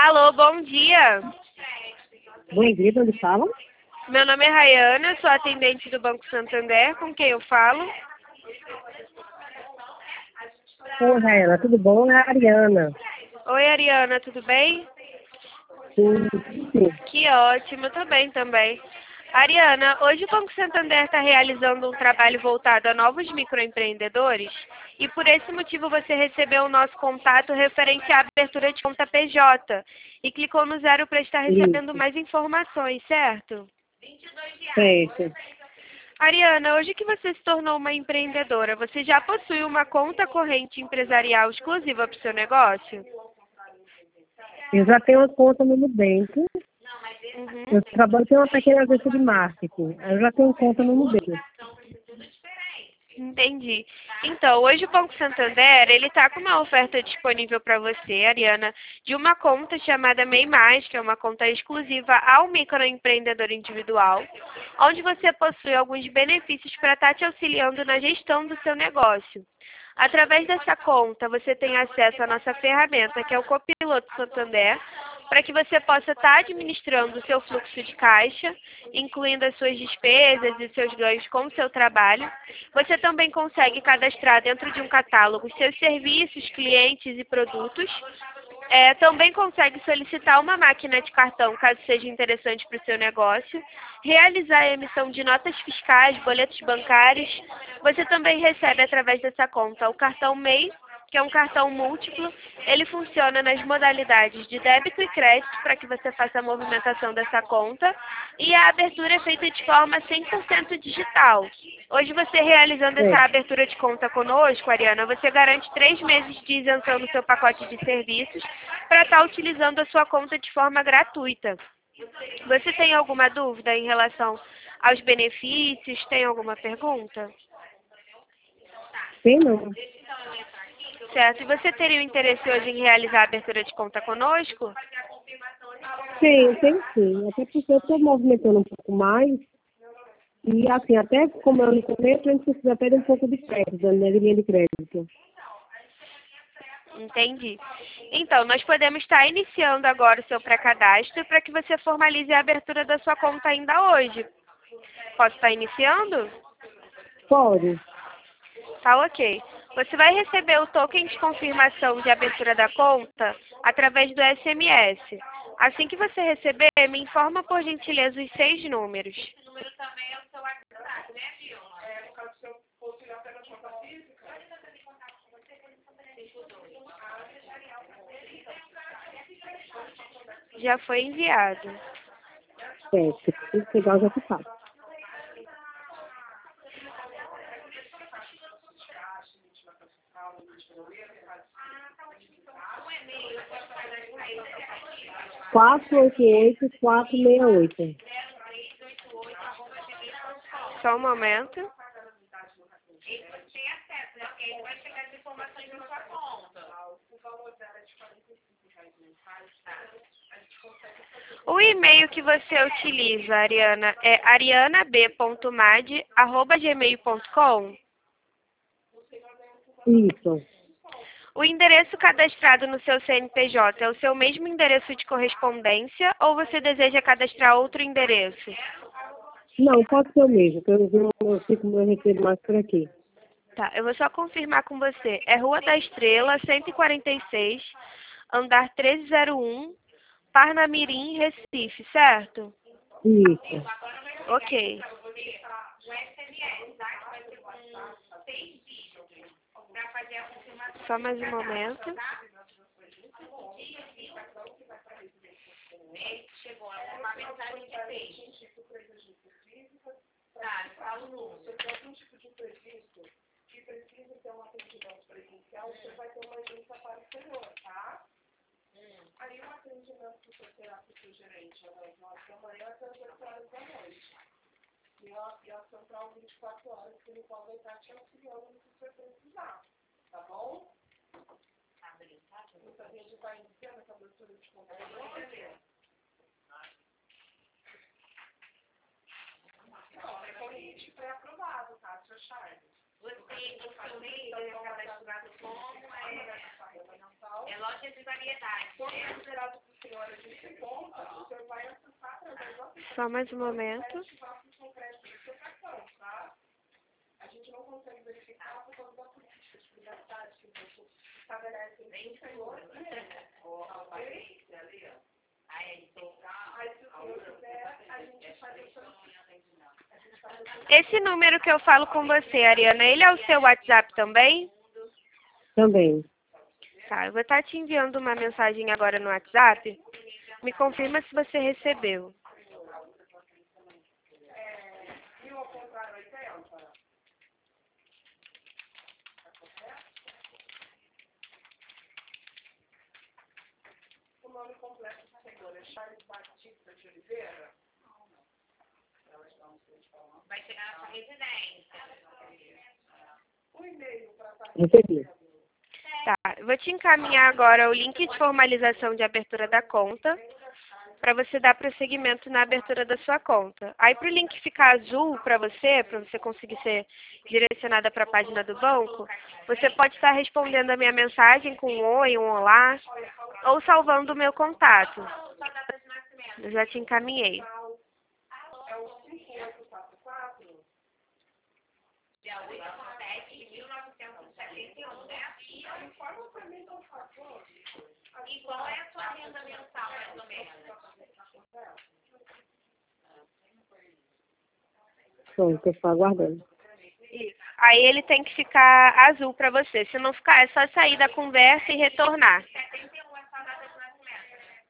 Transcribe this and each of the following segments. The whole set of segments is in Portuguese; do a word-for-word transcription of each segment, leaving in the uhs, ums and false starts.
Alô, bom dia. Bom dia, de onde falam? Meu nome é Rayana, sou atendente do Banco Santander, com quem eu falo? Oi, Raela, tudo bom? É a Ariana. Oi, Ariana, tudo bem? Sim, sim. Que ótimo, tô bem também. Ariana, hoje o Banco Santander está realizando um trabalho voltado a novos microempreendedores e por esse motivo você recebeu o nosso contato referente à abertura de conta P J e clicou no zero para estar recebendo Isso, mais informações, certo? certo. Ariana, hoje que você se tornou uma empreendedora, você já possui uma conta corrente empresarial exclusiva para o seu negócio? Eu já tenho uma conta no Nubank. Uhum. Eu trabalho, tenho uma pequena agência de marketing. Eu já tenho conta no Nubank. Entendi. Então, hoje o Banco Santander, ele está com uma oferta disponível para você, Ariana, de uma conta chamada MEI Mais, que é uma conta exclusiva ao microempreendedor individual, onde você possui alguns benefícios para estar te auxiliando na gestão do seu negócio. Através dessa conta, você tem acesso à nossa ferramenta, que é o Copiloto Santander, para que você possa estar administrando o seu fluxo de caixa, incluindo as suas despesas e seus ganhos com o seu trabalho. Você também consegue cadastrar dentro de um catálogo seus serviços, clientes e produtos. É, também consegue solicitar uma máquina de cartão, caso seja interessante para o seu negócio, realizar a emissão de notas fiscais, boletos bancários. Você também recebe através dessa conta o cartão MEI, que é um cartão múltiplo. Ele funciona nas modalidades de débito e crédito para que você faça a movimentação dessa conta e a abertura é feita de forma cem por cento digital. Hoje você realizando essa Certo. abertura de conta conosco, Ariana, você garante três meses de isenção no seu pacote de serviços para estar utilizando a sua conta de forma gratuita. Você tem alguma dúvida em relação aos benefícios? Tem alguma pergunta? Tem não. Certo. E você teria o interesse hoje em realizar a abertura de conta conosco? Tem, tem sim. Até porque eu estou movimentando um pouco mais. E assim, até como eu no começo, a gente precisa até de um pouco de crédito, né, de linha de crédito. Entendi. Então, nós podemos estar iniciando agora o seu pré-cadastro para que você formalize a abertura da sua conta ainda hoje. Posso estar iniciando? Pode? Tá ok. Você vai receber o token de confirmação de abertura da conta através do S M S. Assim que você receber, me informa por gentileza os seis números. Já foi enviado. Certo. Se chegar, eu já te faço. quatro oito oito, quatro seis oito. Só um momento. O e-mail que você utiliza, Ariana, é arianab ponto mad arroba gmail ponto com. Isso. O endereço cadastrado no seu C N P J é o seu mesmo endereço de correspondência ou você deseja cadastrar outro endereço? Não, pode ser o mesmo, que eu não eu fico eu recebo mais por aqui. Tá, eu vou só confirmar com você. É Rua da Estrela, cento e quarenta e seis, andar trezentos e um, Parnamirim, Recife, certo? Isso. Ok. Só mais um momento. Só mais um momento. Esse número que eu falo com você, Ariana, ele é o seu WhatsApp também? Também. Tá, eu vou estar te enviando uma mensagem agora no WhatsApp. Me confirma se você recebeu. Vai chegar na sua residência. Recebi. Tá, eu vou te encaminhar agora o link de formalização de abertura da conta, para você dar prosseguimento na abertura da sua conta. Aí, para o link ficar azul para você, para você conseguir ser direcionada para a página do banco, você pode estar respondendo a minha mensagem com um oi, um olá, ou salvando o meu contato. Eu já te encaminhei. Dia oito de sete de mil novecentos e setenta e um, né? E qual é a sua renda mensal, mais ou menos? Pronto, eu estou aguardando. Isso. Aí ele tem que ficar azul para você. Se não ficar, é só sair da conversa e retornar. setenta e um é sua data de nascimento, né?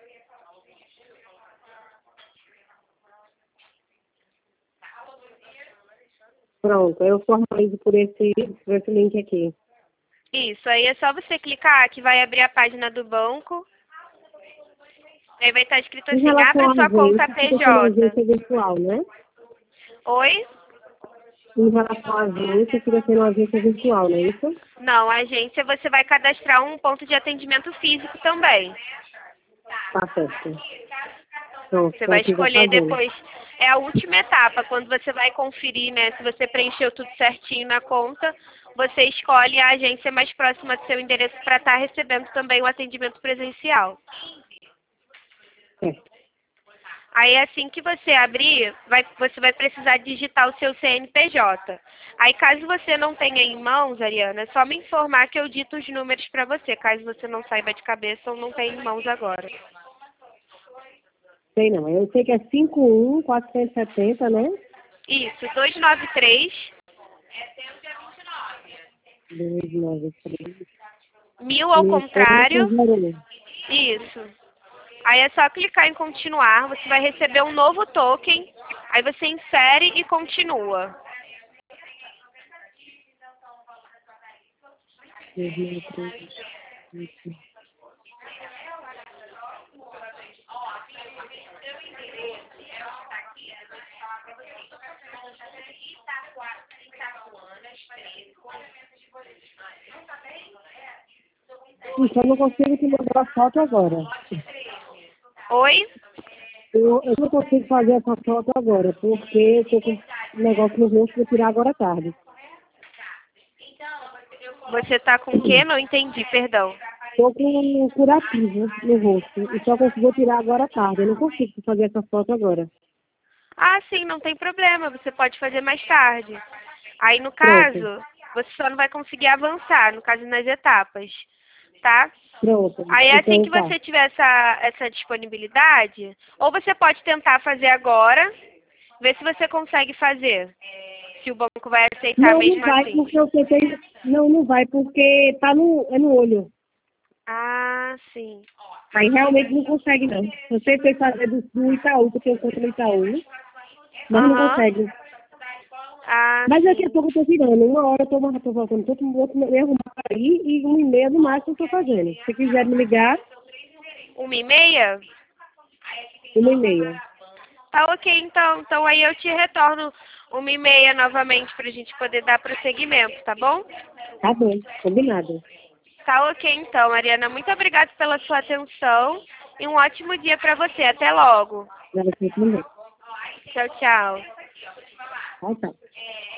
Pronto, eu formalizo por esse, por esse link aqui. Isso, aí é só você clicar que vai abrir a página do banco. Aí vai estar escrito Em assim, relação abra a sua conta agência, fica sendo P J. agência virtual, né? Oi? Em relação à agência, fica sendo agência virtual, não é isso? Não, a agência você vai cadastrar um ponto de atendimento físico também. Tá certo. Pronto, Você vai então, já escolher fazendo. depois. É a última etapa, quando você vai conferir, né, se você preencheu tudo certinho na conta, você escolhe a agência mais próxima do seu endereço para estar recebendo também o atendimento presencial. Certo. Aí assim que você abrir, vai, você vai precisar digitar o seu C N P J. Aí caso você não tenha em mãos, Ariana, é só me informar que eu dito os números para você, caso você não saiba de cabeça ou não tenha em mãos agora. Sei não, eu sei que é cinco um quatrocentos e setenta, né? Isso, dois nove três, dois nove três. mil ao mil contrário. zero um. Isso. Aí é só clicar em continuar, você vai receber um novo token, aí você insere e continua. dois nove três. Então, eu não consigo te mandar a foto agora. Oi? Eu, eu não consigo fazer essa foto agora, porque eu tô com um negócio no rosto para tirar agora à tarde. Você tá com o quê? Não entendi, perdão. Estou com um curativo no rosto e só consigo tirar agora à tarde. Eu não consigo fazer essa foto agora. Ah, sim, não tem problema, você pode fazer mais tarde. Aí, no Pronto. caso, você só não vai conseguir avançar, no caso, nas etapas, tá? Pronto. Aí, assim Então que tá. você tiver essa, essa disponibilidade, ou você pode tentar fazer agora, ver se você consegue fazer, se o banco vai aceitar Não, não mesmo vai assim. porque eu tentei. Não, não vai porque tá no, é no olho. Ah, sim. Aí realmente não consegue não. Eu tentei fazer do, do Itaú, porque eu conto no Itaú, mas não Aham. consegue. Ah, Mas daqui a sim. pouco eu tô virando. Uma hora eu tô, eu tô voltando, tô vou me arrumar aí e uma e meia no máximo eu tô fazendo. Se quiser me ligar, Uma e meia? uma e meia. Tá ok, então. Então aí eu te retorno uma e meia novamente pra gente poder dar prosseguimento, tá bom? Tá bom, combinado. Tá ok, então, Mariana. Muito obrigada pela sua atenção e um ótimo dia pra você. Até logo. Pra você também. Tchau, tchau. Tchau, tchau.